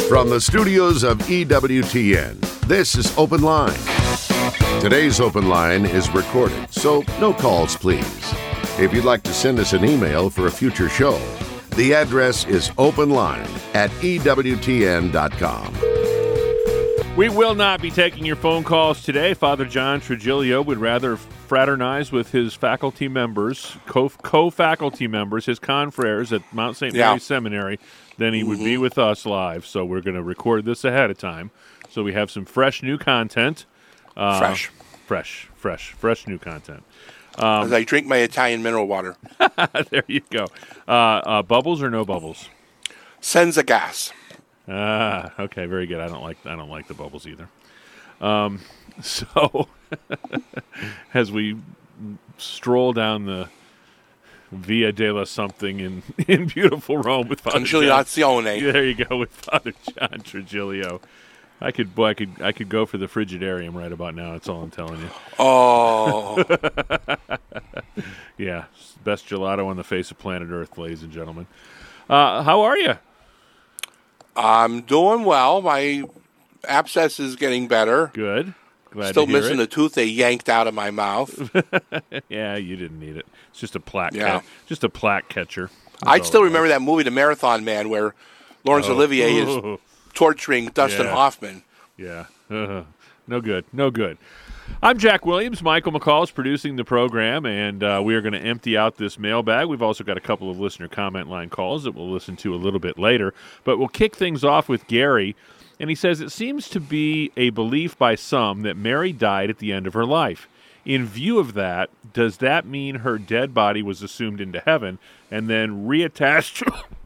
From the studios of EWTN, this is Open Line. Today's Open Line is recorded, so no calls, please. If you'd like to send us an email for a future show, the address is openline@ewtn.com. We will not be taking your phone calls today. Father John Trigilio would rather fraternize with his faculty members, co-faculty members, his confreres at Mount St. Mary's Seminary, than he would be with us live. So we're going to record this ahead of time. So we have some fresh new content. Fresh new content. As I drink my Italian mineral water. There you go. Bubbles or no bubbles? Senza gas. Okay, very good. I don't like the bubbles either. So as we stroll down the Via della something in beautiful Rome with Father Conciliazione. There you go, with Father John Trigilio. I could go for the Frigidarium right about now. That's all I'm telling you. Oh. Yeah, best gelato on the face of planet Earth, ladies and gentlemen. How are you? I'm doing well. My abscess is getting better. Good. Glad Still to hear missing it. a tooth they yanked out of my mouth. Yeah, you didn't need it. It's just a plaque. Yeah. Just a plaque catcher. I still remember that movie, The Marathon Man, where Laurence Olivier is torturing Dustin Hoffman. Yeah. No good. I'm Jack Williams. Michael McCall is producing the program, and we are going to empty out this mailbag. We've also got a couple of listener comment line calls that we'll listen to a little bit later. But we'll kick things off with Gary, and he says, it seems to be a belief by some that Mary died at the end of her life. In view of that, does that mean her dead body was assumed into heaven and then reattached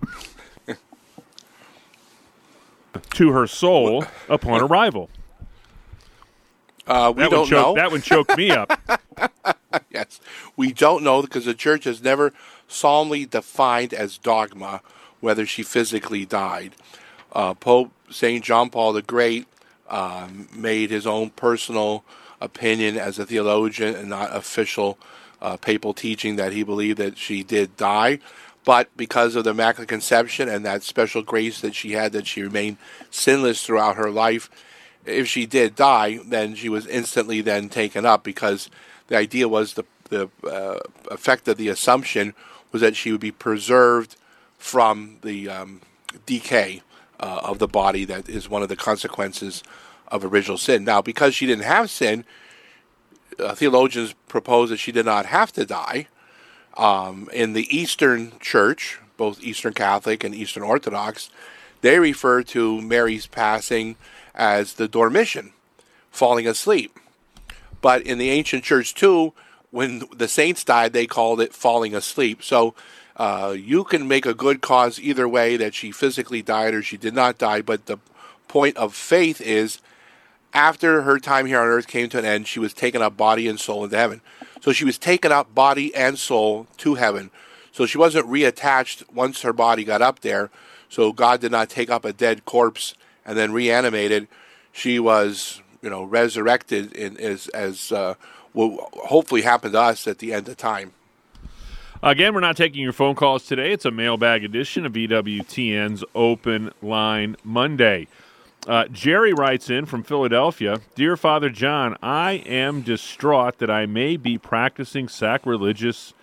to her soul upon arrival? We don't know. That one choked me up. Yes. We don't know because the church has never solemnly defined as dogma whether she physically died. Pope St. John Paul the Great made his own personal opinion as a theologian and not official papal teaching that he believed that she did die. But because of the Immaculate Conception and that special grace that she had, that she remained sinless throughout her life, if she did die, then she was instantly then taken up, because the idea was the effect of the Assumption was that she would be preserved from the decay of the body that is one of the consequences of original sin. Now, because she didn't have sin, theologians propose that she did not have to die. In the Eastern Church, both Eastern Catholic and Eastern Orthodox, they refer to Mary's passing as the dormition, falling asleep. But in the ancient church too, when the saints died, they called it falling asleep. So you can make a good cause either way, that she physically died or she did not die. But the point of faith is, after her time here on earth came to an end, she was taken up body and soul into heaven. So she was taken up body and soul to heaven. So she wasn't reattached once her body got up there. So God did not take up a dead corpse and then reanimated. She was, resurrected as will hopefully happen to us at the end of time. Again, we're not taking your phone calls today. It's a mailbag edition of EWTN's Open Line Monday. Jerry writes in from Philadelphia, Dear Father John, I am distraught that I may be a practicing sacrilegious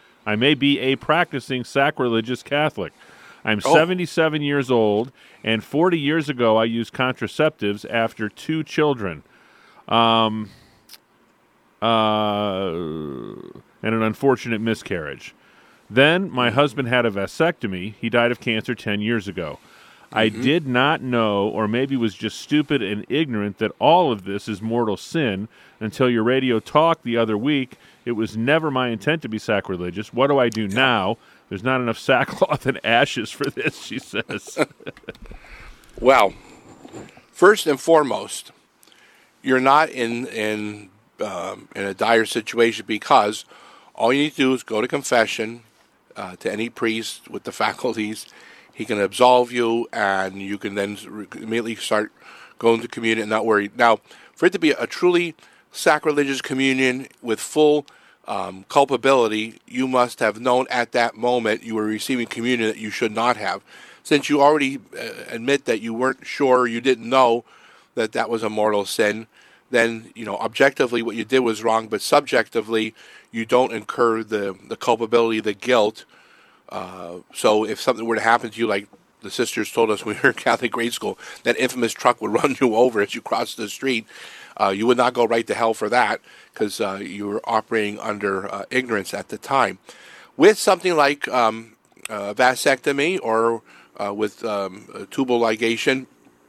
Catholic. I'm 77 years old, and 40 years ago I used contraceptives after 2 children. And an unfortunate miscarriage. Then my husband had a vasectomy. He died of cancer 10 years ago. I did not know, or maybe was just stupid and ignorant, that all of this is mortal sin until your radio talk the other week. It was never my intent to be sacrilegious. What do I do now? There's not enough sackcloth and ashes for this, she says. Well, first and foremost, you're not in a dire situation, because all you need to do is go to confession to any priest with the faculties. He can absolve you, and you can then immediately start going to communion and not worry. Now, for it to be a truly sacrilegious communion with full culpability, you must have known at that moment you were receiving communion that you should not have. since you already admit that you weren't sure, you didn't know that that was a mortal sin, then, objectively what you did was wrong, but subjectively you don't incur the culpability, the guilt. So if something were to happen to you, like the sisters told us when we were in Catholic grade school, that infamous truck would run you over as you crossed the street, you would not go right to hell for that, because you were operating under ignorance at the time. With something like vasectomy or with tubal ligation,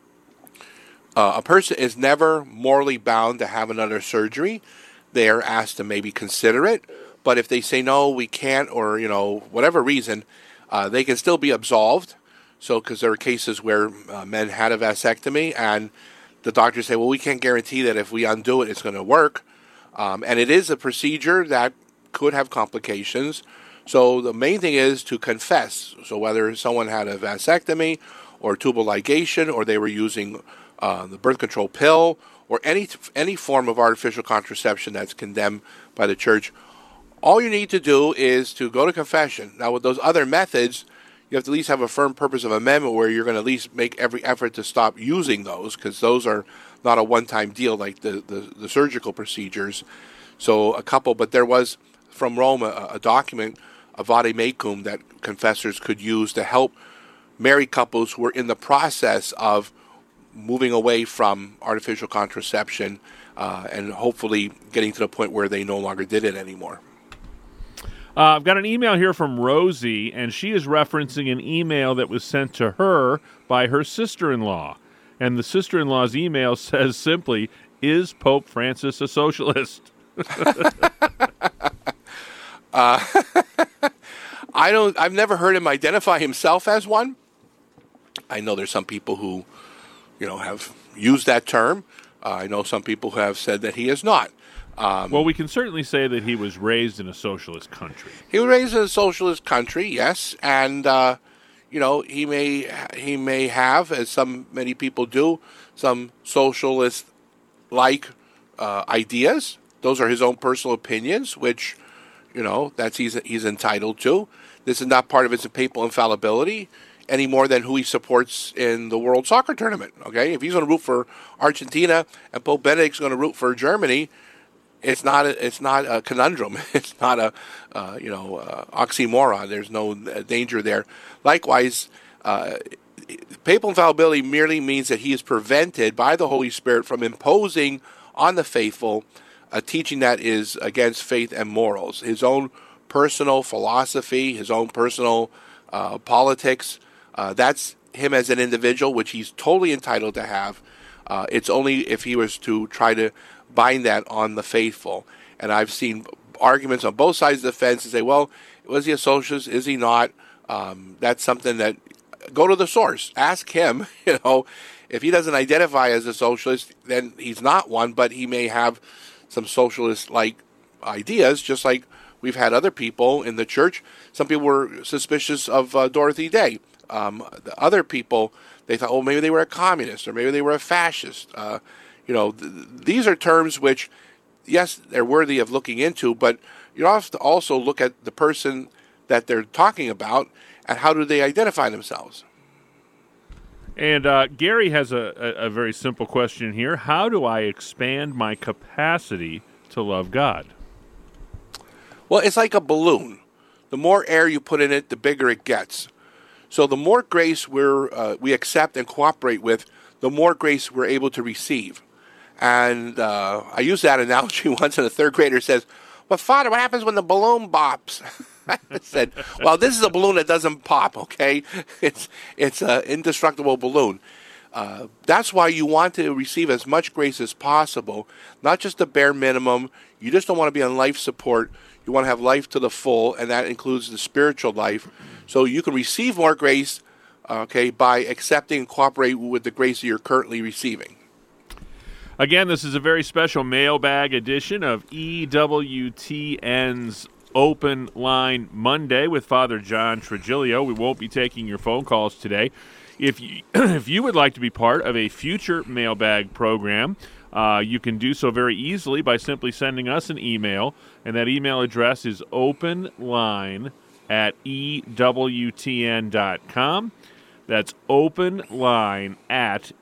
a person is never morally bound to have another surgery. They are asked to maybe consider it, but if they say no, we can't, or whatever reason, they can still be absolved. So, because there are cases where men had a vasectomy, and the doctors say, well, we can't guarantee that if we undo it, it's going to work. And it is a procedure that could have complications. So the main thing is to confess. So whether someone had a vasectomy or tubal ligation, or they were using the birth control pill, or any form of artificial contraception that's condemned by the church, all you need to do is to go to confession. Now, with those other methods, you have to at least have a firm purpose of amendment where you're going to at least make every effort to stop using those, because those are not a one-time deal like the surgical procedures. So but there was from Rome a document, a vade mecum, that confessors could use to help married couples who were in the process of moving away from artificial contraception and hopefully getting to the point where they no longer did it anymore. I've got an email here from Rosie, and she is referencing an email that was sent to her by her sister-in-law. And the sister-in-law's email says simply, "Is Pope Francis a socialist?" I've never heard him identify himself as one. I know there's some people who, have used that term. I know some people who have said that he is not. Well, we can certainly say that he was raised in a socialist country. He was raised in a socialist country, yes, and he may have, as many people do, some socialist-like ideas. Those are his own personal opinions, which that's he's entitled to. This is not part of his papal infallibility any more than who he supports in the World Soccer Tournament. Okay, if he's going to root for Argentina and Pope Benedict's going to root for Germany, it's not a conundrum. It's not a oxymoron. There's no danger there. Likewise, papal infallibility merely means that he is prevented by the Holy Spirit from imposing on the faithful a teaching that is against faith and morals. His own personal philosophy, his own personal politics, that's him as an individual, which he's totally entitled to have. It's only if he was to try to bind that on the faithful. And I've seen arguments on both sides of the fence and say, well, was he a socialist? Is he not? That's something that, go to the source. Ask him, if he doesn't identify as a socialist, then he's not one, but he may have some socialist-like ideas, just like we've had other people in the church. Some people were suspicious of Dorothy Day. The other people, they thought, oh, maybe they were a communist, or maybe they were a fascist. These are terms which, yes, they're worthy of looking into, but you have to also look at the person that they're talking about and how do they identify themselves. And Gary has a very simple question here. How do I expand my capacity to love God? Well, it's like a balloon. The more air you put in it, the bigger it gets. So the more grace we accept and cooperate with, the more grace we're able to receive. And I used that analogy once, and a third grader says, "But Father, what happens when the balloon pops?" I said, "Well, this is a balloon that doesn't pop, okay? It's an indestructible balloon." That's why you want to receive as much grace as possible, not just the bare minimum. You just don't want to be on life support. You want to have life to the full, and that includes the spiritual life. So you can receive more grace, by accepting and cooperating with the grace that you're currently receiving. Again, this is a very special mailbag edition of EWTN's Open Line Monday with Father John Trigilio. We won't be taking your phone calls today. If you would like to be part of a future mailbag program, you can do so very easily by simply sending us an email, and that email address is openline@ewtn.com. That's openline at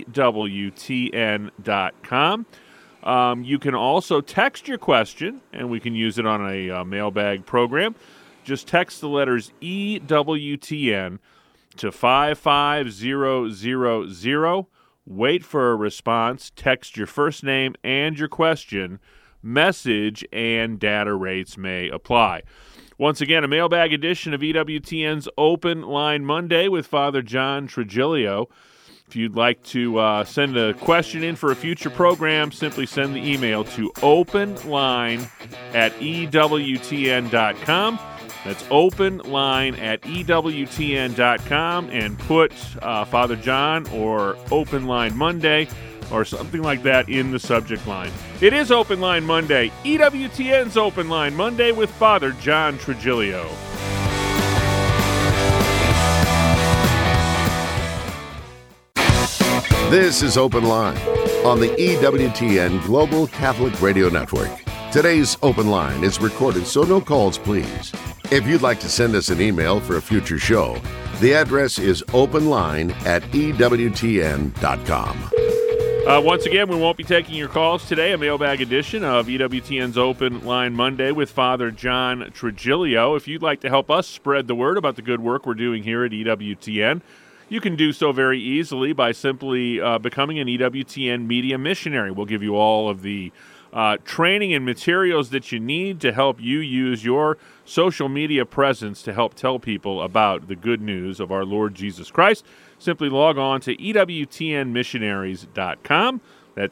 EWTN.com. You can also text your question, and we can use it on a mailbag program. Just text the letters EWTN to 55000. Wait for a response. Text your first name and your question. Message and data rates may apply. Once again, a mailbag edition of EWTN's Open Line Monday with Father John Trigilio. If you'd like to send a question in for a future program, simply send the email to openline at EWTN.com. That's openline at EWTN.com, and put Father John or Open Line Monday or something like that in the subject line. It is Open Line Monday, EWTN's Open Line Monday with Father John Trigilio. This is Open Line on the EWTN Global Catholic Radio Network. Today's Open Line is recorded, so no calls, please. If you'd like to send us an email for a future show, the address is openline at EWTN.com. Once again, we won't be taking your calls today. A mailbag edition of EWTN's Open Line Monday with Father John Trigilio. If you'd like to help us spread the word about the good work we're doing here at EWTN, you can do so very easily by simply becoming an EWTN media missionary. We'll give you all of the training and materials that you need to help you use your social media presence to help tell people about the good news of our Lord Jesus Christ. Simply log on to EWTNmissionaries.com. That's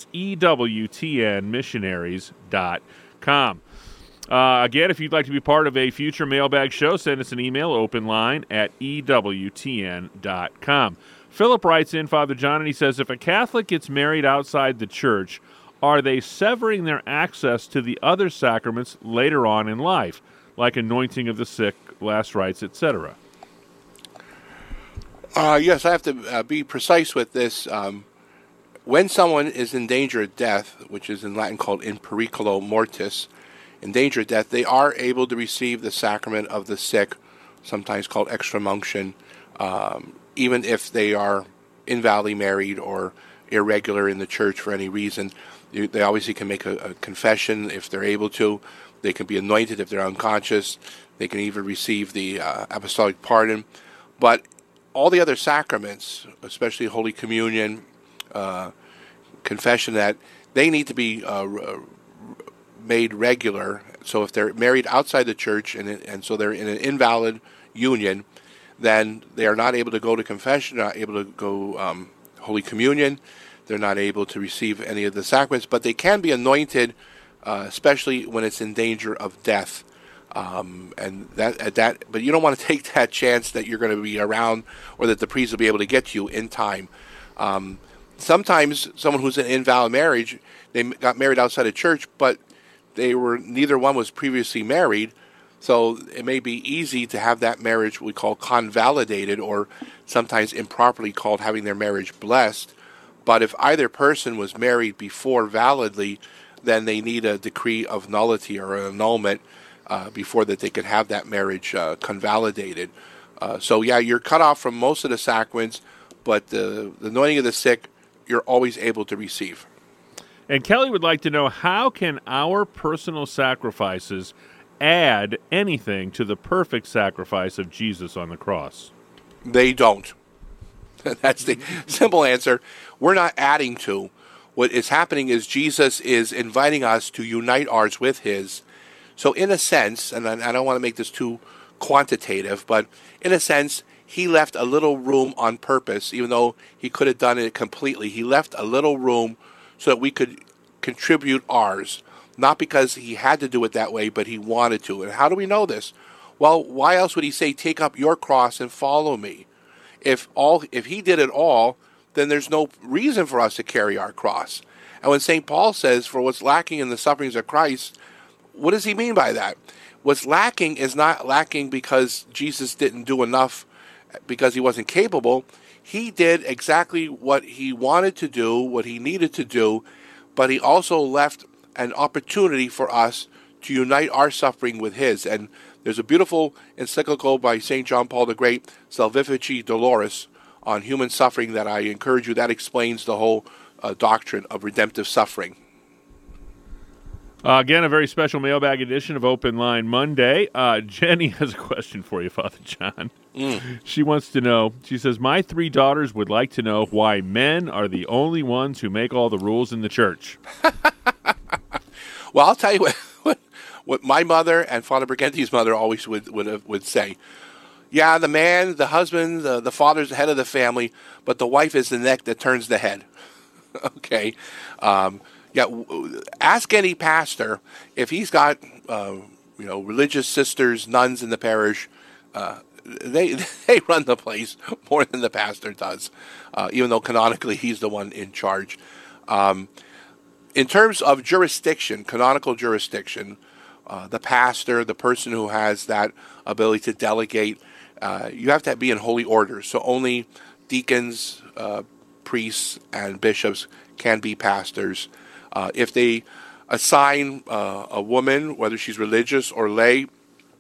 EWTNmissionaries.com. Again, if you'd like to be part of a future mailbag show, send us an email, openline at EWTN.com. Philip writes in, Father John, and he says, if a Catholic gets married outside the church, are they severing their access to the other sacraments later on in life, like anointing of the sick, last rites, etc.? Yes, I have to be precise with this. When someone is in danger of death, which is in Latin called in periculo mortis, in danger of death, they are able to receive the sacrament of the sick, sometimes called extreme unction, even if they are invalidly married or irregular in the church for any reason. They obviously can make a confession if they're able to. They can be anointed if they're unconscious. They can even receive the apostolic pardon. But all the other sacraments, especially Holy Communion, confession, that they need to be made regular. So if they're married outside the church and so they're in an invalid union, then they are not able to go to confession, not able to go Holy Communion. They're not able to receive any of the sacraments, but they can be anointed, especially when it's in danger of death. But you don't want to take that chance that you're going to be around or that the priest will be able to get to you in time. Sometimes someone who's in invalid marriage, they got married outside of church, but neither one was previously married, so it may be easy to have that marriage we call convalidated, or sometimes improperly called having their marriage blessed. But if either person was married before validly, then they need a decree of nullity or an annulment before that they could have that marriage convalidated. So yeah, you're cut off from most of the sacraments, but the anointing of the sick, you're always able to receive. And Kelly would like to know, how can our personal sacrifices add anything to the perfect sacrifice of Jesus on the cross? They don't. That's the simple answer. We're not adding to. What is happening is Jesus is inviting us to unite ours with his. So in a sense, and I don't want to make this too quantitative, but in a sense, he left a little room on purpose, even though he could have done it completely. He left a little room so that we could contribute ours, not because he had to do it that way, but he wanted to. And how do we know this? Well, why else would he say, take up your cross and follow me? If he did it all, then there's no reason for us to carry our cross. And when St. Paul says, for what's lacking in the sufferings of Christ, what does he mean by that? What's lacking is not lacking because Jesus didn't do enough, because he wasn't capable. He did exactly what he wanted to do, what he needed to do, but he also left an opportunity for us to unite our suffering with his. And there's a beautiful encyclical by St. John Paul the Great, Salvifici Doloris, on human suffering that I encourage you. That explains the whole doctrine of redemptive suffering. Again, a very special mailbag edition of Open Line Monday. Jenny has a question for you, Father John. She wants to know, she says, my 3 daughters would like to know why men are the only ones who make all the rules in the church. Well, I'll tell you what my mother and Father Briganti's mother always would say. Yeah, the man, the husband, the father's the head of the family, but the wife is the neck that turns the head. Okay. Ask any pastor if he's got religious sisters, nuns in the parish. They run the place more than the pastor does, even though canonically he's the one in charge. In terms of jurisdiction, canonical jurisdiction, the pastor, the person who has that ability to delegate, you have to be in holy orders. So only deacons, priests, and bishops can be pastors. If they assign a woman, whether she's religious or lay,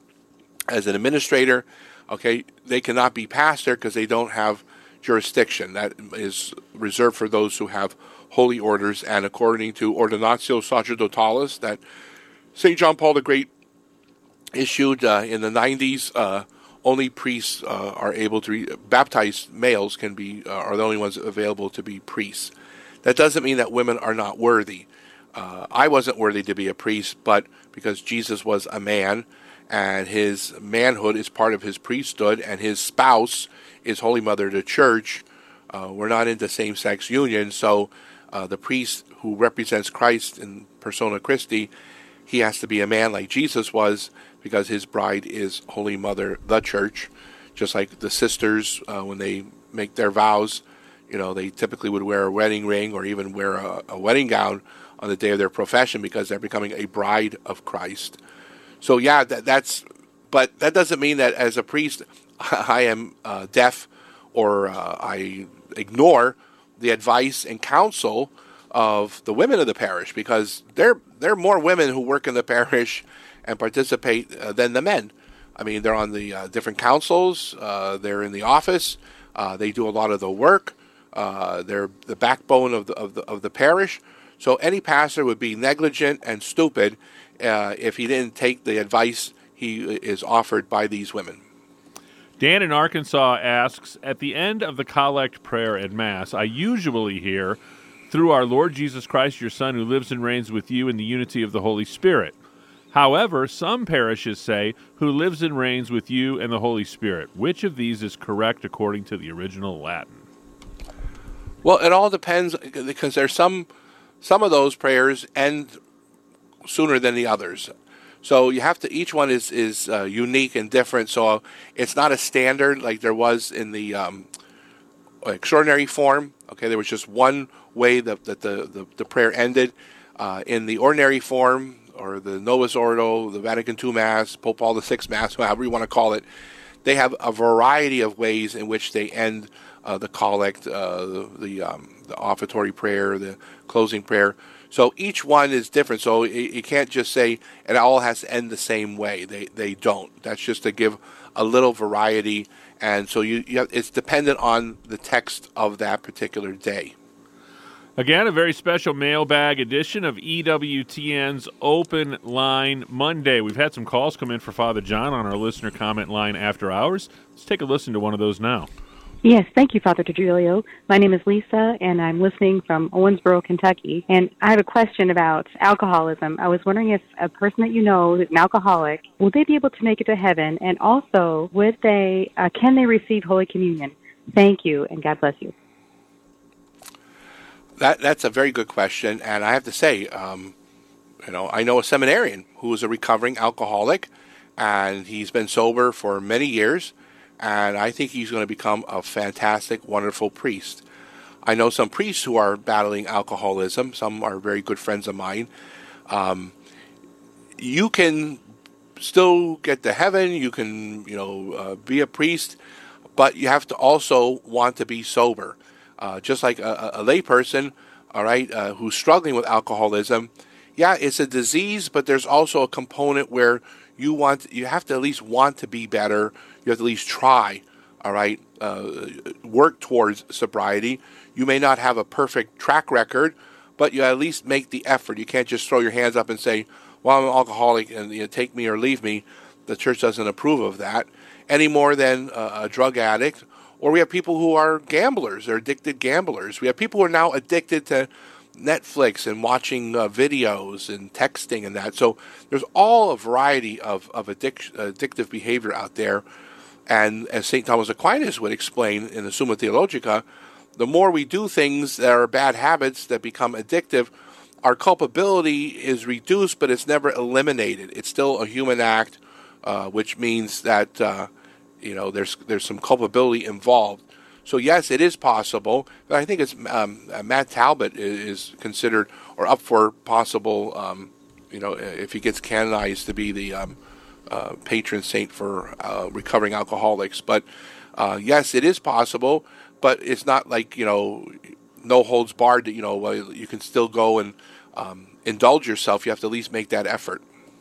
as an administrator, okay, they cannot be pastor because they don't have jurisdiction. That is reserved for those who have holy orders, and according to Ordinatio Sacerdotalis that St. John Paul the Great issued in the 90s, only priests are able to baptized males are the only ones available to be priests. That doesn't mean that women are not worthy. I wasn't worthy to be a priest, but because Jesus was a man, and his manhood is part of his priesthood, and his spouse is Holy Mother of the Church, we're not into same-sex union, so the priest who represents Christ in persona Christi, he has to be a man like Jesus was, because his bride is Holy Mother, the Church. Just like the sisters, when they make their vows, they typically would wear a wedding ring or even wear a wedding gown on the day of their profession because they're becoming a bride of Christ. So yeah, but that doesn't mean that as a priest I am deaf or I ignore the advice and counsel of the women of the parish, because there are more women who work in the parish and participate than the men. I mean, they're on the different councils, they're in the office, they do a lot of the work, they're the backbone of the parish. So any pastor would be negligent and stupid if he didn't take the advice he is offered by these women. Dan in Arkansas asks, at the end of the collect prayer at Mass, I usually hear, through our Lord Jesus Christ, your Son, who lives and reigns with you in the unity of the Holy Spirit. However, some parishes say, who lives and reigns with you and the Holy Spirit. Which of these is correct according to the original Latin? Well, it all depends, because there's some of those prayers end sooner than the others. So you have to, each one is unique and different. So it's not a standard like there was in the extraordinary form. Okay, there was just one way that the prayer ended. In the ordinary form, or the Novus Ordo, the Vatican II Mass, Pope Paul VI Mass, however you want to call it, they have a variety of ways in which they end the collect, the offertory prayer, the closing prayer. So each one is different. So you can't just say it all has to end the same way. They don't. That's just to give a little variety. And so it's dependent on the text of that particular day. Again, a very special mailbag edition of EWTN's Open Line Monday. We've had some calls come in for Father John on our listener comment line after hours. Let's take a listen to one of those now. Yes, thank you, Father Trujillo. My name is Lisa, and I'm listening from Owensboro, Kentucky. And I have a question about alcoholism. I was wondering if a person that you know is an alcoholic, will they be able to make it to heaven? And also, can they receive Holy Communion? Thank you, and God bless you. That's a very good question, and I have to say, I know a seminarian who is a recovering alcoholic, and he's been sober for many years. And I think he's going to become a fantastic, wonderful priest. I know some priests who are battling alcoholism. Some are very good friends of mine. You can still get to heaven. You can, be a priest, but you have to also want to be sober. Just like a lay person, all right, who's struggling with alcoholism. Yeah, it's a disease, but there's also a component where you have to at least want to be better. You have to at least try, all right, work towards sobriety. You may not have a perfect track record, but you at least make the effort. You can't just throw your hands up and say, well, I'm an alcoholic and take me or leave me. The church doesn't approve of that any more than a drug addict. Or we have people who are gamblers. They're addicted gamblers. We have people who are now addicted to Netflix and watching videos and texting and that. So there's all a variety of addictive behavior out there. And as St. Thomas Aquinas would explain in the Summa Theologica, the more we do things that are bad habits that become addictive, our culpability is reduced, but it's never eliminated. It's still a human act, which means that there's some culpability involved. So yes, it is possible, but I think it's Matt Talbot is considered or up for possible, if he gets canonized to be the patron saint for recovering alcoholics. But yes, it is possible, but it's not like no holds barred. That you can still go and indulge yourself. You have to at least make that effort.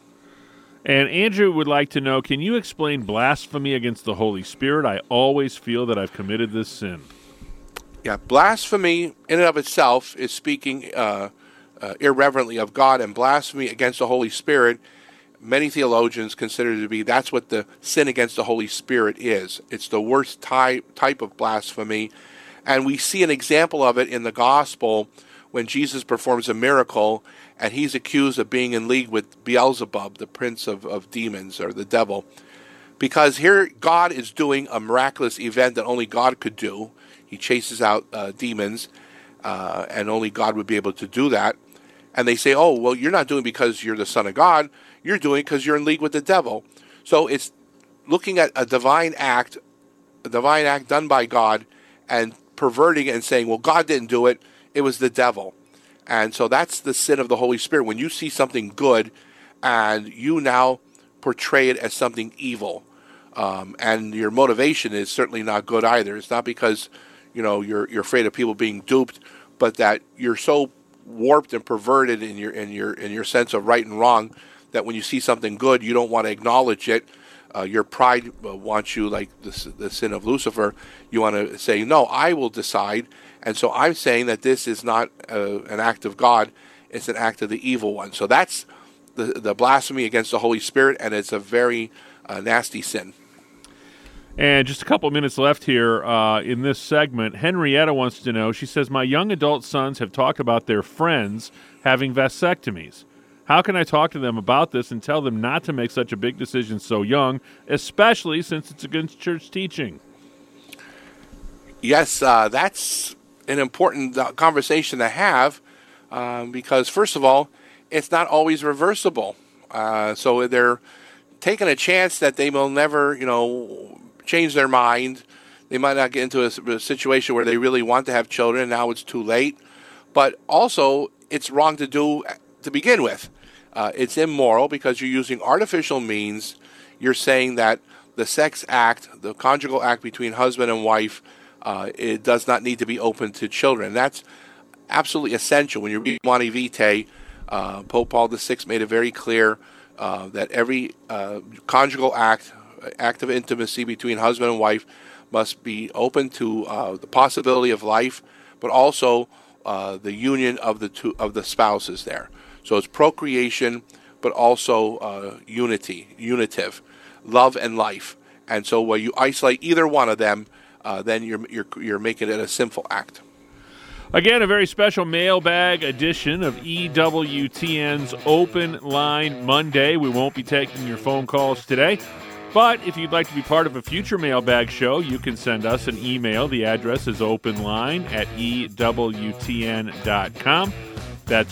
And Andrew would like to know, can you explain blasphemy against the Holy Spirit? I always feel that I've committed this sin. Yeah, blasphemy in and of itself is speaking irreverently of God, and blasphemy against the Holy Spirit, many theologians consider to be that's what the sin against the Holy Spirit is. It's the worst type of blasphemy, and we see an example of it in the Gospel when Jesus performs a miracle and he's accused of being in league with Beelzebub, the prince of demons, or the devil. Because here God is doing a miraculous event that only God could do. He chases out demons, and only God would be able to do that. And they say, oh, well, you're not doing it because you're the Son of God. You're doing it because you're in league with the devil. So it's looking at a divine act done by God, and perverting it and saying, well, God didn't do it. It was the devil. And so that's the sin of the Holy Spirit. When you see something good and you now portray it as something evil, and your motivation is certainly not good either. It's not because you're afraid of people being duped, but that you're so warped and perverted in your sense of right and wrong that when you see something good, you don't want to acknowledge it. Your pride wants you, like the sin of Lucifer, you want to say, no, I will decide. And so I'm saying that this is not an act of God, it's an act of the evil one. So that's the blasphemy against the Holy Spirit, and it's a very nasty sin. And just a couple of minutes left here in this segment. Henrietta wants to know, she says, my young adult sons have talked about their friends having vasectomies. How can I talk to them about this and tell them not to make such a big decision so young, especially since it's against church teaching? Yes, that's an important conversation to have because, first of all, it's not always reversible. So they're taking a chance that they will never, change their mind. They might not get into a situation where they really want to have children, and now it's too late. But also, it's wrong to do to begin with. It's immoral because you're using artificial means. You're saying that the sex act, the conjugal act between husband and wife, it does not need to be open to children. That's absolutely essential. When you read Humanae Vitae, Pope Paul VI made it very clear that every conjugal act of intimacy between husband and wife must be open to the possibility of life, but also the union of the spouses there. So it's procreation, but also unitive, love and life. And so when you isolate either one of them, then you're making it a sinful act. Again, a very special mailbag edition of EWTN's Open Line Monday. We won't be taking your phone calls today, but if you'd like to be part of a future mailbag show, you can send us an email. The address is openline@EWTN.com. That's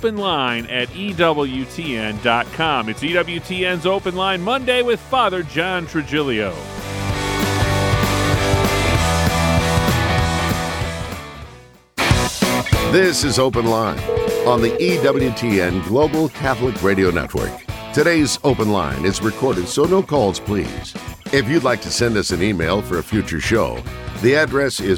openline@EWTN.com. It's EWTN's Open Line Monday with Father John Trigilio. This is Open Line on the EWTN Global Catholic Radio Network. Today's Open Line is recorded, so no calls, please. If you'd like to send us an email for a future show, the address is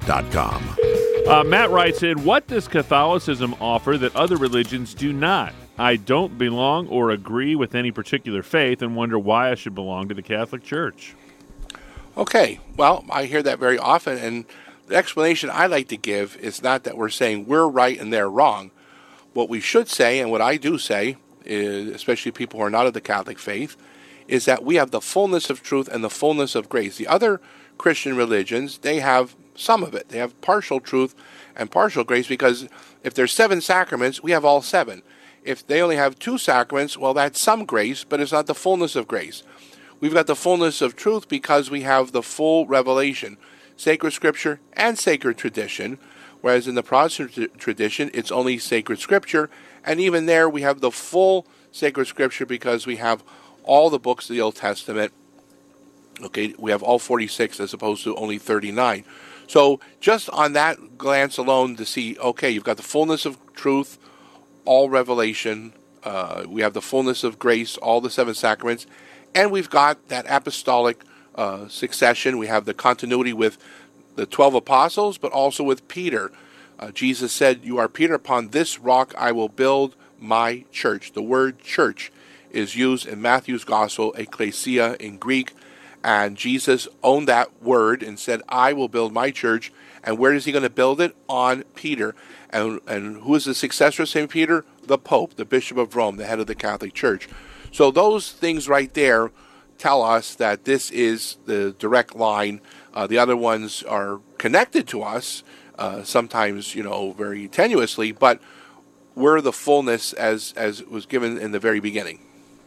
openline@EWTN.com. Matt writes in, what does Catholicism offer that other religions do not? I don't belong or agree with any particular faith and wonder why I should belong to the Catholic Church. Okay, well, I hear that very often, and the explanation I like to give is not that we're saying we're right and they're wrong. What we should say, and what I do say, is, especially people who are not of the Catholic faith, is that we have the fullness of truth and the fullness of grace. The other Christian religions, they have some of it. They have partial truth and partial grace, because if there's 7 sacraments, we have all 7. If they only have 2 sacraments, well, that's some grace, but it's not the fullness of grace. We've got the fullness of truth because we have the full revelation, sacred scripture and sacred tradition, whereas in the Protestant tradition, it's only sacred scripture, and even there we have the full sacred scripture because we have all the books of the Old Testament. Okay, we have all 46 as opposed to only 39. So just on that glance alone to see, okay, you've got the fullness of truth, all revelation, we have the fullness of grace, all the 7 sacraments, and we've got that apostolic succession. We have the continuity with the 12 apostles, but also with Peter. Jesus said, "You are Peter, upon this rock I will build my church." The word church is used in Matthew's gospel, ecclesia in Greek, and Jesus owned that word and said, "I will build my church." And where is he going to build it? On Peter. And who is the successor of St. Peter? The Pope, the Bishop of Rome, the head of the Catholic Church. So those things right there tell us that this is the direct line. The other ones are connected to us, sometimes, very tenuously, but we're the fullness as was given in the very beginning.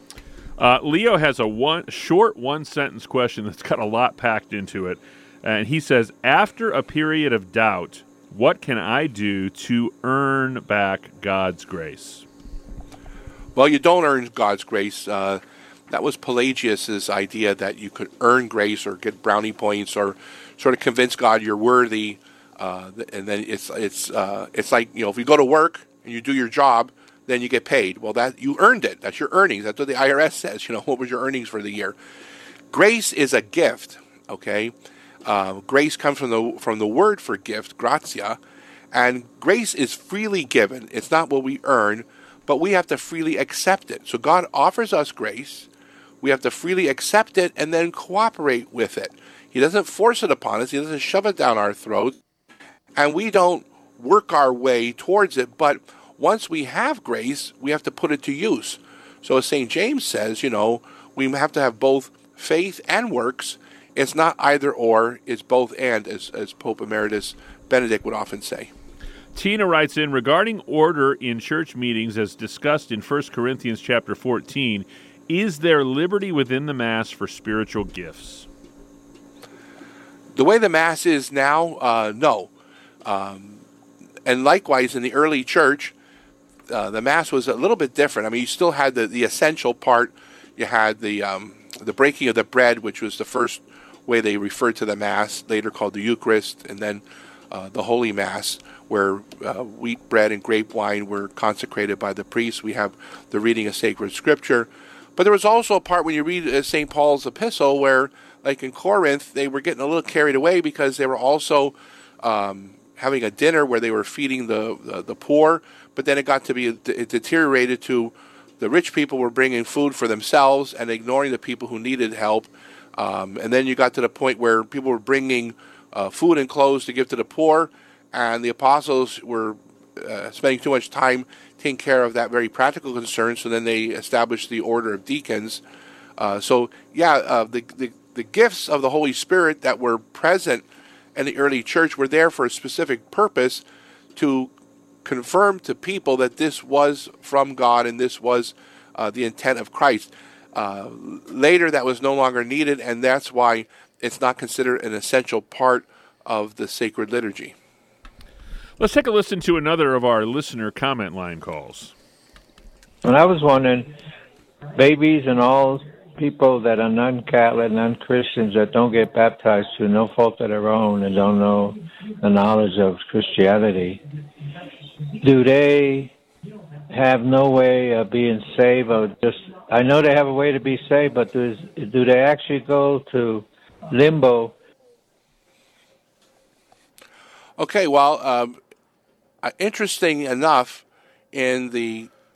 Leo has a short one-sentence question that's got a lot packed into it. And he says, after a period of doubt, what can I do to earn back God's grace? Well, you don't earn God's grace. That was Pelagius's idea, that you could earn grace or get brownie points or sort of convince God you're worthy. And then it's like, if you go to work and you do your job, then you get paid. Well, that you earned it. That's your earnings. That's what the IRS says. What was your earnings for the year? Grace is a gift. Okay. Grace comes from the word for gift, gratia, and grace is freely given. It's not what we earn, but we have to freely accept it. So God offers us grace. We have to freely accept it and then cooperate with it. He doesn't force it upon us. He doesn't shove it down our throat, and we don't work our way towards it. But once we have grace, we have to put it to use. So as St. James says, we have to have both faith and works. It's not either or, it's both and, as Pope Emeritus Benedict would often say. Tina writes in, regarding order in church meetings as discussed in 1 Corinthians chapter 14, is there liberty within the Mass for spiritual gifts? The way the Mass is now, no. And likewise, in the early church, the Mass was a little bit different. I mean, you still had the essential part. You had the breaking of the bread, which was the first way they referred to the Mass, later called the Eucharist, and then the Holy Mass, where wheat bread and grape wine were consecrated by the priest. We have the reading of sacred scripture. But there was also a part when you read St. Paul's epistle where, like in Corinth, they were getting a little carried away because they were also having a dinner where they were feeding the poor, but then it deteriorated to the rich people were bringing food for themselves and ignoring the people who needed help. And then you got to the point where people were bringing food and clothes to give to the poor, and the apostles were spending too much time taking care of that very practical concern, so then they established the order of deacons. The gifts of the Holy Spirit that were present in the early church were there for a specific purpose, to confirm to people that this was from God and this was the intent of Christ. Later, that was no longer needed, and that's why it's not considered an essential part of the sacred liturgy. Let's take a listen to another of our listener comment line calls. And I was wondering, babies and all people that are non-Catholic, non-Christians that don't get baptized through no fault of their own and don't know the knowledge of Christianity, do they have no way of being saved? Or I know they have a way to be saved, but do they actually go to limbo? Okay, well, interesting enough, in the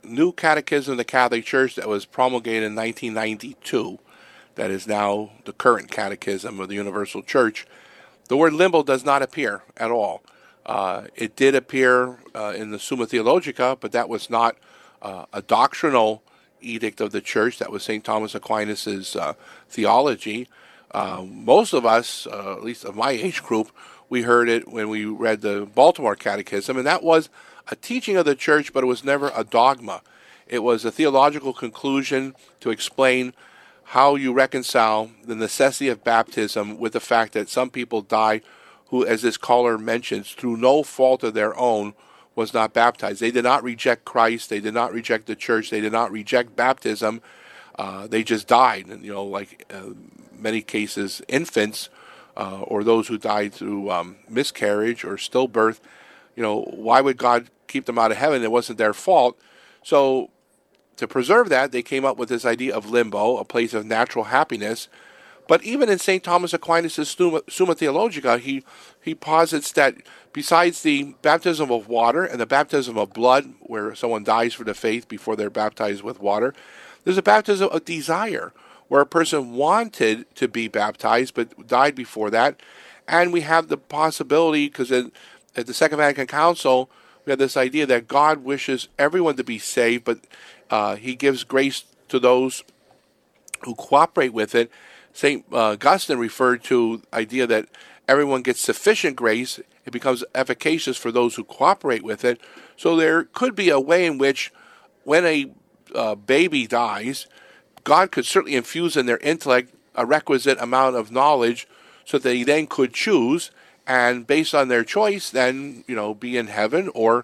new catechism of the Catholic Church that was promulgated in 1992, that is now the current catechism of the Universal Church, the word limbo does not appear at all. It did appear in the Summa Theologica, but that was not a doctrinal edict of the Church. That was St. Thomas Aquinas' theology. Most of us, at least of my age group, we heard it when we read the Baltimore Catechism, and that was a teaching of the Church, but it was never a dogma. It was a theological conclusion to explain how you reconcile the necessity of baptism with the fact that some people die who, as this caller mentions, through no fault of their own, was not baptized. They did not reject Christ. They did not reject the Church. They did not reject baptism. They just died. And, like many cases, infants or those who died through miscarriage or stillbirth, why would God keep them out of heaven? It wasn't their fault. So to preserve that, they came up with this idea of limbo, a place of natural happiness. But even in St. Thomas Aquinas' Summa Theologica, he posits that besides the baptism of water and the baptism of blood, where someone dies for the faith before they're baptized with water, there's a baptism of desire, where a person wanted to be baptized but died before that. And we have the possibility, because at the Second Vatican Council, we have this idea that God wishes everyone to be saved, but he gives grace to those who cooperate with it. St. Augustine referred to the idea that everyone gets sufficient grace. It becomes efficacious for those who cooperate with it. So there could be a way in which when a baby dies, God could certainly infuse in their intellect a requisite amount of knowledge so that they then could choose, and based on their choice, then, be in heaven or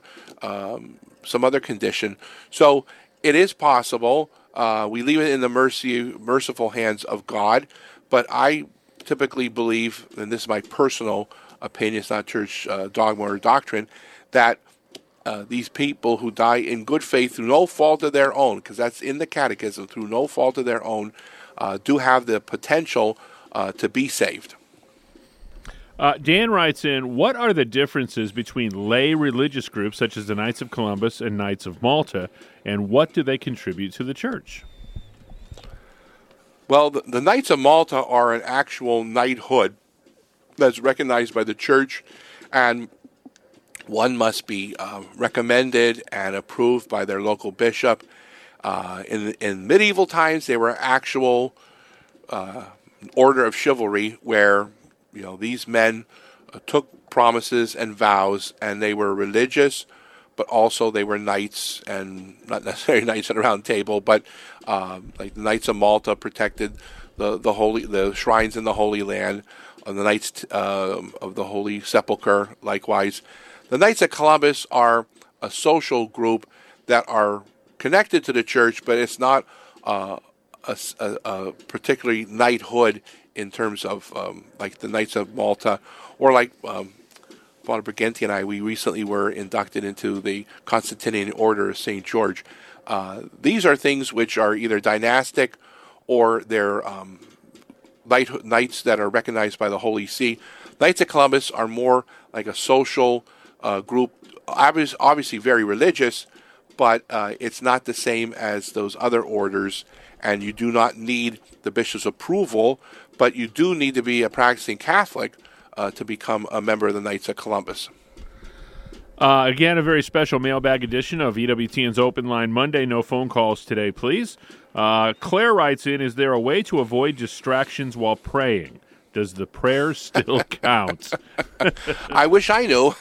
some other condition. So it is possible. We leave it in the merciful hands of God, but I typically believe, and this is my personal opinion, it's not church dogma or doctrine, that these people who die in good faith through no fault of their own, because that's in the catechism, through no fault of their own, do have the potential to be saved. Dan writes in, what are the differences between lay religious groups such as the Knights of Columbus and Knights of Malta, and what do they contribute to the Church? Well, the Knights of Malta are an actual knighthood that's recognized by the Church, and one must be recommended and approved by their local bishop. In medieval times, they were actual order of chivalry where these men took promises and vows, and they were religious, but also they were knights, and not necessarily knights at a round table, but like the Knights of Malta protected the shrines in the Holy Land, and the Knights of the Holy Sepulchre likewise. The Knights of Columbus are a social group that are connected to the Church, but it's not a particularly knighthood in terms of like the Knights of Malta, or like Father Briganti and I, we recently were inducted into the Constantinian Order of St. George. These are things which are either dynastic or they're knights that are recognized by the Holy See. Knights of Columbus are more like a social group, obviously very religious, but it's not the same as those other orders, and you do not need the bishop's approval, but you do need to be a practicing Catholic to become a member of the Knights of Columbus. Again, a very special mailbag edition of EWTN's Open Line Monday. No phone calls today, please. Claire writes in, is there a way to avoid distractions while praying? Does the prayer still count? I wish I knew.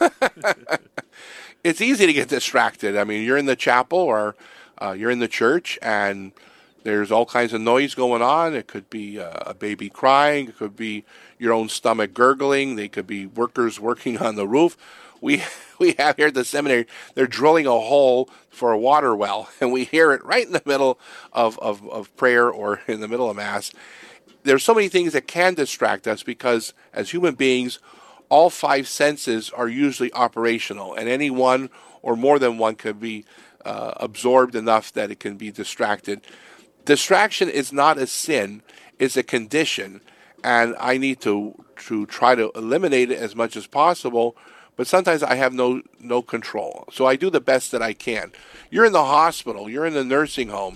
It's easy to get distracted. I mean, you're in the chapel or you're in the church, and there's all kinds of noise going on. It could be a baby crying. It could be your own stomach gurgling. They could be workers working on the roof. We have here at the seminary, they're drilling a hole for a water well, and we hear it right in the middle of prayer or in the middle of Mass. There's so many things that can distract us because as human beings, all five senses are usually operational, and any one or more than one can be absorbed enough that it can be distracted. Distraction is not a sin, it's a condition, and I need to try to eliminate it as much as possible but sometimes I have no control. So I do the best that I can. You're in the hospital. You're in the nursing home.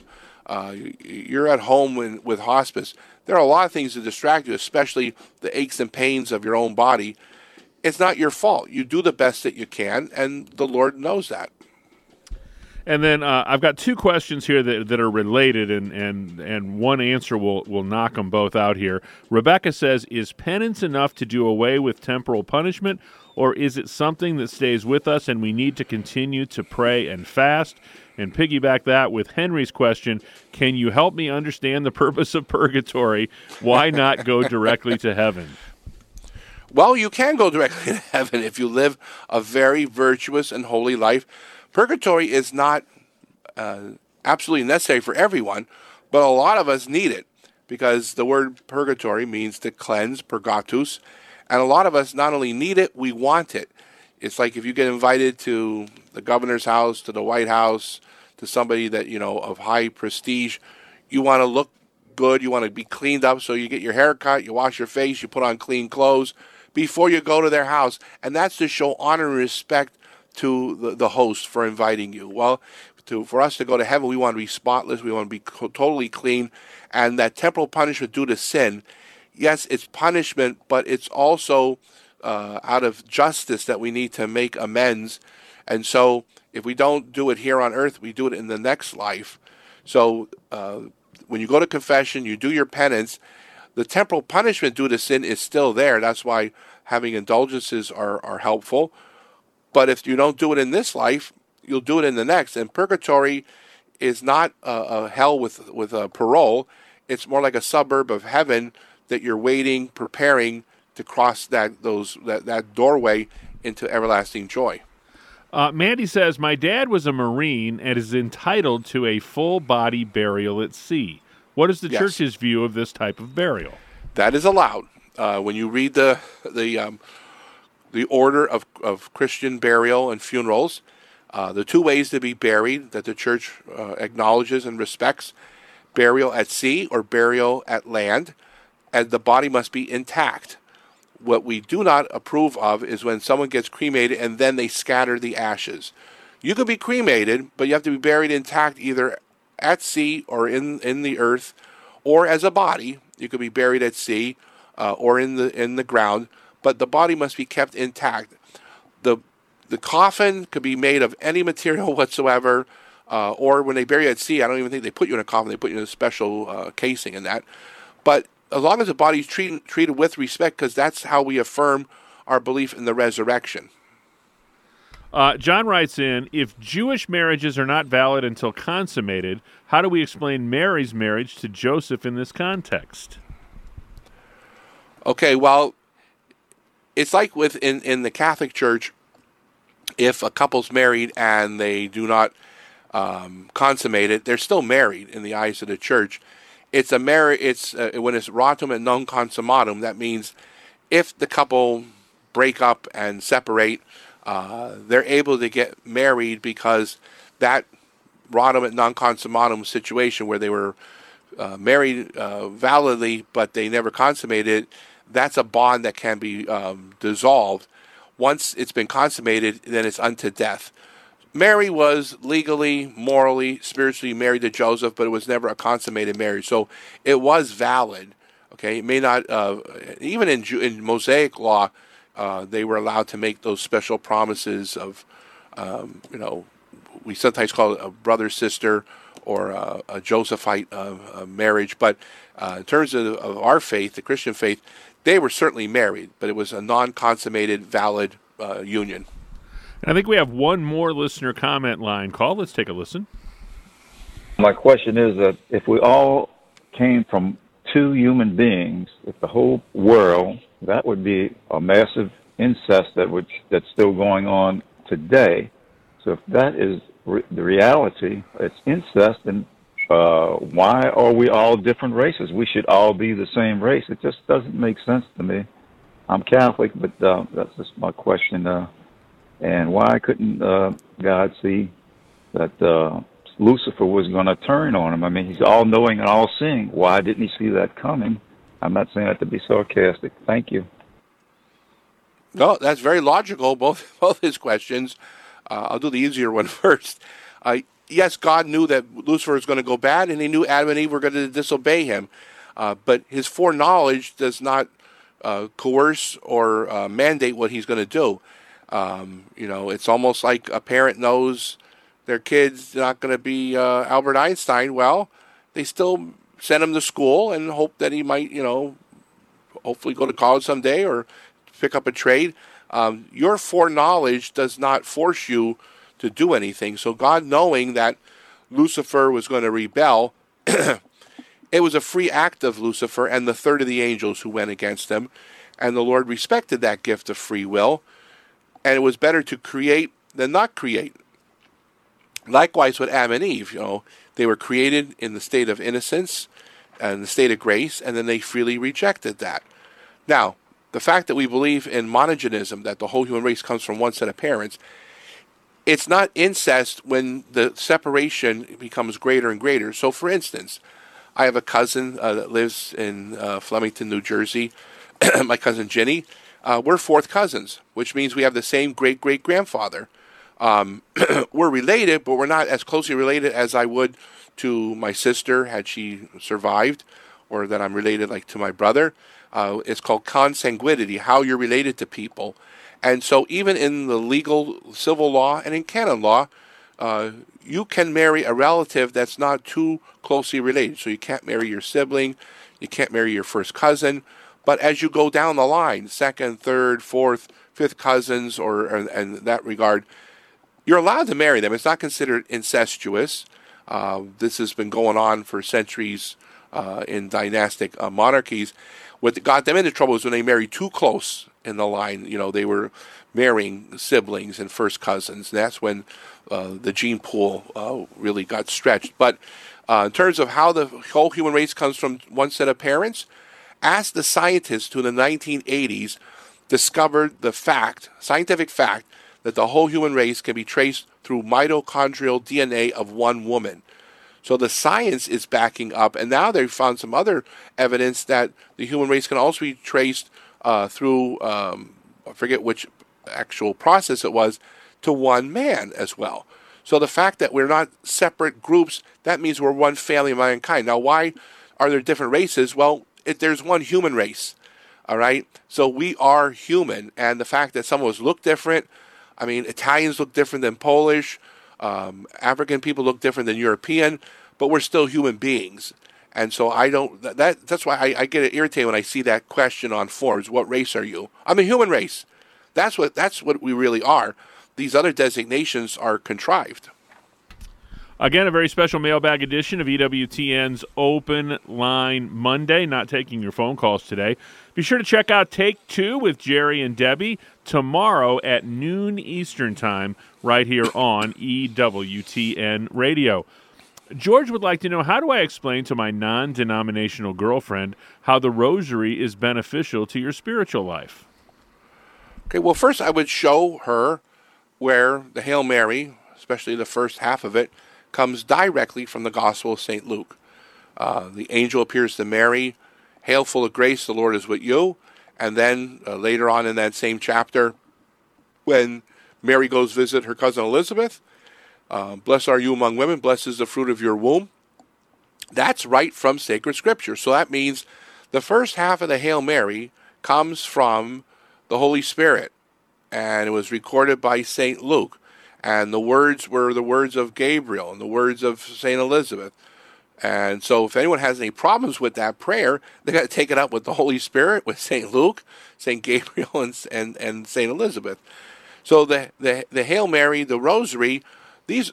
You're at home with hospice. There are a lot of things to distract you, especially the aches and pains of your own body. It's not your fault. You do the best that you can, and the Lord knows that. And then I've got two questions here that are related, and one answer will knock them both out here. Rebecca says, is penance enough to do away with temporal punishment, or is it something that stays with us and we need to continue to pray and fast? And piggyback that with Henry's question, can you help me understand the purpose of purgatory? Why not go directly to heaven? Well, you can go directly to heaven if you live a very virtuous and holy life. Purgatory is not absolutely necessary for everyone, but a lot of us need it because the word purgatory means to cleanse, purgatus, and a lot of us not only need it, we want it. It's like if you get invited to the governor's house, to the White House, to somebody that, of high prestige, you want to look good, you want to be cleaned up, so you get your hair cut, you wash your face, you put on clean clothes before you go to their house, and that's to show honor and respect to the host for inviting you. Well, for us to go to heaven, we want to be spotless, we want to be totally clean, and that temporal punishment due to sin, yes, it's punishment, but it's also out of justice that we need to make amends. And so if we don't do it here on earth, we do it in the next life. So when you go to confession, you do your penance, the temporal punishment due to sin is still there. That's why having indulgences are helpful. But if you don't do it in this life, you'll do it in the next. And purgatory is not a hell with a parole. It's more like a suburb of heaven that you're waiting, preparing to cross that doorway into everlasting joy. Mandy says, my dad was a Marine and is entitled to a full-body burial at sea. What is the church's view of this type of burial? That is allowed. When you read the order of Christian burial and funerals, the two ways to be buried that the church acknowledges and respects, burial at sea or burial at land, and the body must be intact. What we do not approve of is when someone gets cremated and then they scatter the ashes. You could be cremated, but you have to be buried intact either at sea or in the earth, or as a body. You could be buried at sea or in the ground, but the body must be kept intact. The coffin could be made of any material whatsoever, or when they bury you at sea, I don't even think they put you in a coffin. They put you in a special casing in that. But as long as the body is treated with respect, because that's how we affirm our belief in the resurrection. John writes in, if Jewish marriages are not valid until consummated, how do we explain Mary's marriage to Joseph in this context? Okay, well, it's like in the Catholic Church, if a couple's married and they do not consummate it, they're still married in the eyes of the church. It's a marriage. It's when it's ratum et non consummatum. That means if the couple break up and separate, they're able to get married because that ratum et non consummatum situation where they were married validly but they never consummated, that's a bond that can be dissolved. Once it's been consummated, then it's unto death. Mary was legally, morally, spiritually married to Joseph, but it was never a consummated marriage. So it was valid. Okay, it may not, even in Mosaic law, they were allowed to make those special promises of, we sometimes call it a brother-sister or a Josephite marriage. But in terms of our faith, the Christian faith, they were certainly married, but it was a non-consummated, valid union. And I think we have one more listener comment line call. Let's take a listen. My question is that if we all came from two human beings, if the whole world, that would be a massive incest that's still going on today. So if that is the reality, it's incest, then why are we all different races? We should all be the same race. It just doesn't make sense to me. I'm Catholic, but that's just my question. And why couldn't God see that Lucifer was going to turn on him? I mean, he's all-knowing and all-seeing. Why didn't he see that coming? I'm not saying that to be sarcastic. Thank you. No, that's very logical, both his questions. I'll do the easier one first. Yes, God knew that Lucifer was going to go bad, and he knew Adam and Eve were going to disobey him. But his foreknowledge does not coerce or mandate what he's going to do. It's almost like a parent knows their kid's not going to be Albert Einstein. Well, they still send him to school and hope that he might, hopefully go to college someday or pick up a trade. Your foreknowledge does not force you to do anything. So God, knowing that Lucifer was going to rebel, it was a free act of Lucifer and the third of the angels who went against him. And the Lord respected that gift of free will. And it was better to create than not create. Likewise with Adam and Eve, they were created in the state of innocence and the state of grace, and then they freely rejected that. Now, the fact that we believe in monogenism, that the whole human race comes from one set of parents, it's not incest when the separation becomes greater and greater. So, for instance, I have a cousin that lives in Flemington, New Jersey, my cousin Ginny. We're fourth cousins, which means we have the same great-great-grandfather. We're related, but we're not as closely related as I would to my sister had she survived, or that I'm related like to my brother. It's called consanguinity, how you're related to people. And so even in the legal civil law and in canon law, you can marry a relative that's not too closely related. So you can't marry your sibling, you can't marry your first cousin. But as you go down the line, second, third, fourth, fifth cousins, or in that regard, you're allowed to marry them. It's not considered incestuous. This has been going on for centuries in dynastic monarchies. What got them into trouble was when they married too close in the line. They were marrying siblings and first cousins. And that's when the gene pool really got stretched. But in terms of how the whole human race comes from one set of parents, ask the scientists who in the 1980s discovered the scientific fact, that the whole human race can be traced through mitochondrial DNA of one woman. So the science is backing up, and now they've found some other evidence that the human race can also be traced through, I forget which actual process it was, to one man as well. So the fact that we're not separate groups, that means we're one family of mankind. Now, why are there different races? Well, there's one human race, all right? So we are human, and the fact that some of us look different, Italians look different than Polish, African people look different than European, but we're still human beings. And so that's why I get irritated when I see that question on forums, what race are you? I'm a human race. That's what we really are. These other designations are contrived. Again, a very special mailbag edition of EWTN's Open Line Monday. Not taking your phone calls today. Be sure to check out Take Two with Jerry and Debbie tomorrow at noon Eastern Time right here on EWTN Radio. George would like to know, how do I explain to my non-denominational girlfriend how the rosary is beneficial to your spiritual life? Okay, well, first I would show her where the Hail Mary, especially the first half of it, comes directly from the Gospel of St. Luke. The angel appears to Mary, "Hail, full of grace, the Lord is with you." And then later on in that same chapter, when Mary goes visit her cousin Elizabeth, "Blessed are you among women, blessed is the fruit of your womb." That's right from sacred scripture. So that means the first half of the Hail Mary comes from the Holy Spirit, and it was recorded by St. Luke. And the words were the words of Gabriel and the words of St. Elizabeth. And so if anyone has any problems with that prayer, they got to take it up with the Holy Spirit, with St. Luke, St. Gabriel, and St. Elizabeth. So the Hail Mary, the Rosary, the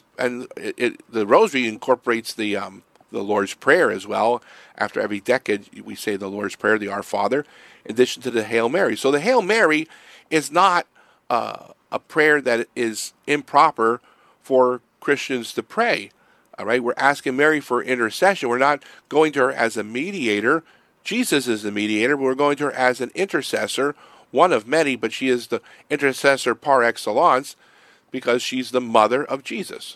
Rosary incorporates the Lord's Prayer as well. After every decade, we say the Lord's Prayer, the Our Father, in addition to the Hail Mary. So the Hail Mary is not a prayer that is improper for Christians to pray. All right, we're asking Mary for intercession. We're not going to her as a mediator. Jesus is the mediator, but we're going to her as an intercessor, one of many, but she is the intercessor par excellence because she's the mother of Jesus.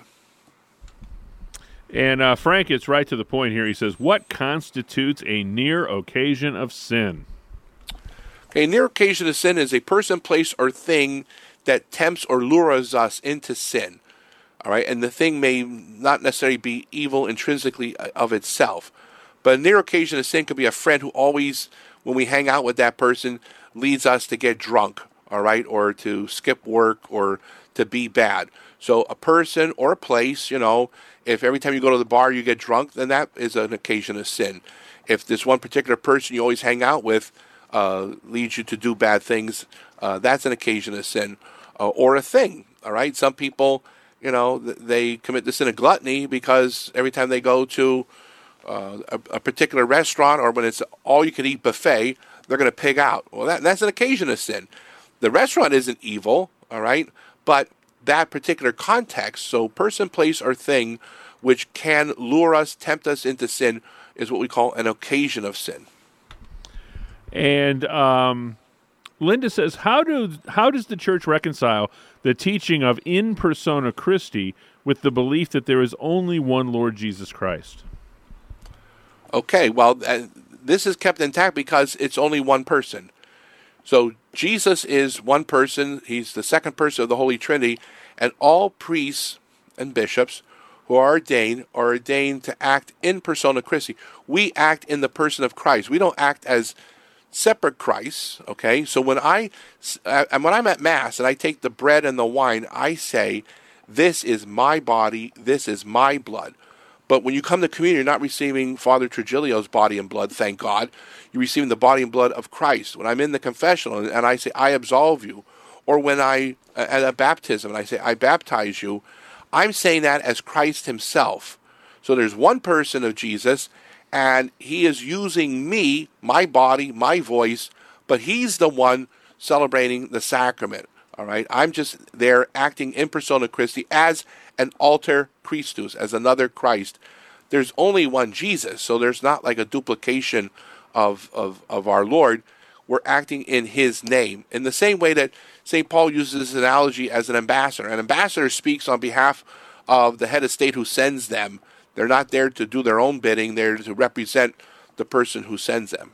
And Frank gets right to the point here. He says, what constitutes a near occasion of sin? Okay, near occasion of sin is a person, place, or thing that tempts or lures us into sin. All right, and the thing may not necessarily be evil intrinsically of itself. But a near occasion of sin could be a friend who always, when we hang out with that person, leads us to get drunk, all right, or to skip work or to be bad. So a person or a place, if every time you go to the bar you get drunk, then that is an occasion of sin. If this one particular person you always hang out with leads you to do bad things, that's an occasion of sin. Or a thing, all right? Some people, they commit the sin of gluttony because every time they go to a particular restaurant, or when it's all-you-can-eat buffet, they're going to pig out. Well, that's an occasion of sin. The restaurant isn't evil, all right? But that particular context, so person, place, or thing, which can lure us, tempt us into sin, is what we call an occasion of sin. And Linda says, how does the church reconcile the teaching of in persona Christi with the belief that there is only one Lord Jesus Christ? Okay, well, this is kept intact because it's only one person. So Jesus is one person. He's the second person of the Holy Trinity, and all priests and bishops who are ordained to act in persona Christi. We act in the person of Christ. We don't act as separate Christs, okay? So when I'm at Mass and I take the bread and the wine, I say, this is my body, this is my blood. But when you come to communion, you're not receiving Father Trigilio's body and blood, thank God. You're receiving the body and blood of Christ. When I'm in the confessional and I say, I absolve you, or when at a baptism and I say, I baptize you, I'm saying that as Christ himself. So there's one person of Jesus, and he is using me, my body, my voice, but he's the one celebrating the sacrament. All right, I'm just there acting in persona Christi as an alter Christus, as another Christ. There's only one Jesus, so there's not like a duplication of our Lord. We're acting in his name. In the same way that St. Paul uses this analogy as an ambassador. An ambassador speaks on behalf of the head of state who sends them. They're not there to do their own bidding. They're to represent the person who sends them.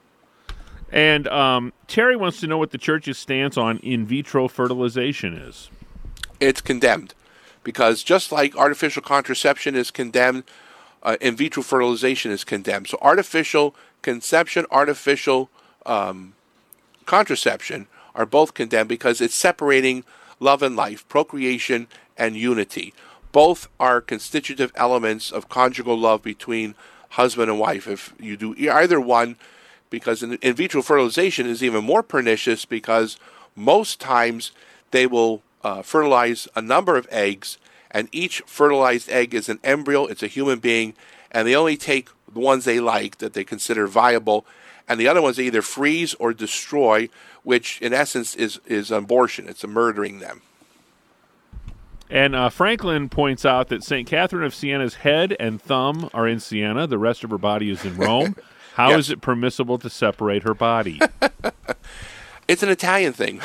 And Terry wants to know what the church's stance on in vitro fertilization is. It's condemned, because just like artificial contraception is condemned, in vitro fertilization is condemned. So artificial conception, artificial contraception are both condemned because it's separating love and life, procreation and unity. Both are constitutive elements of conjugal love between husband and wife. If you do either one, because in vitro fertilization is even more pernicious, because most times they will fertilize a number of eggs, and each fertilized egg is an embryo, it's a human being, and they only take the ones they like, that they consider viable, and the other ones they either freeze or destroy, which in essence is abortion. It's murdering them. And Franklin points out that St. Catherine of Siena's head and thumb are in Siena. The rest of her body is in Rome. How is it permissible to separate her body? It's an Italian thing.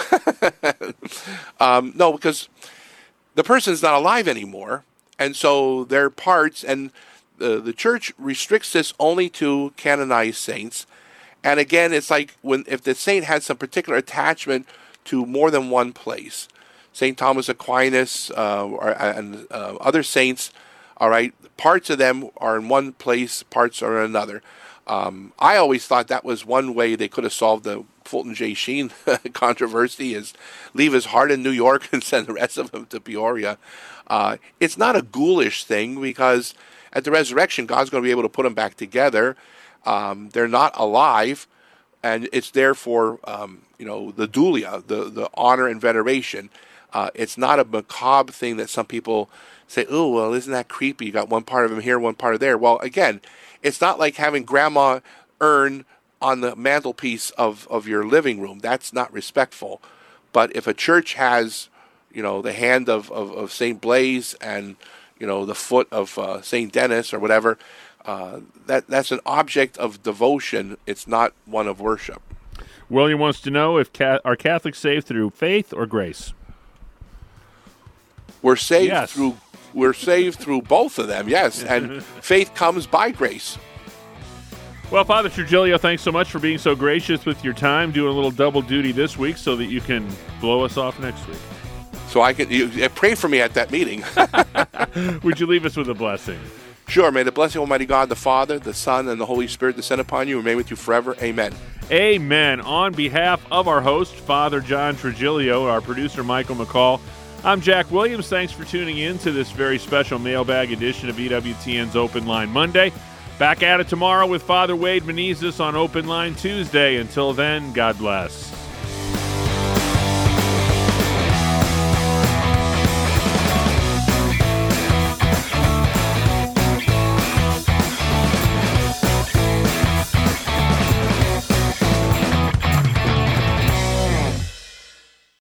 No, because the person's not alive anymore, and so their parts, and the church restricts this only to canonized saints. And again, it's like if the saint had some particular attachment to more than one place. St. Thomas Aquinas and other saints, all right, parts of them are in one place, parts are in another. I always thought that was one way they could have solved the Fulton J. Sheen controversy, is leave his heart in New York and send the rest of him to Peoria. It's not a ghoulish thing, because at the resurrection, God's going to be able to put them back together. They're not alive, and it's there for the dulia, the honor and veneration. It's not a macabre thing that some people say, oh, well, isn't that creepy? You got one part of him here, one part of there. Well, again, it's not like having grandma urn on the mantelpiece of your living room. That's not respectful. But if a church has, the hand of St. Blaise and, the foot of St. Denis or whatever, that's an object of devotion. It's not one of worship. William wants to know if are Catholics saved through faith or grace? We're saved through both of them, yes. And faith comes by grace. Well, Father Trigilio, thanks so much for being so gracious with your time, doing a little double duty this week so that you can blow us off next week. So pray for me at that meeting. Would you leave us with a blessing? Sure. May the blessing of Almighty God, the Father, the Son, and the Holy Spirit descend upon you and remain with you forever. Amen. Amen. On behalf of our host, Father John Trigilio, our producer, Michael McCall, I'm Jack Williams. Thanks for tuning in to this very special mailbag edition of EWTN's Open Line Monday. Back at it tomorrow with Father Wade Menezes on Open Line Tuesday. Until then, God bless.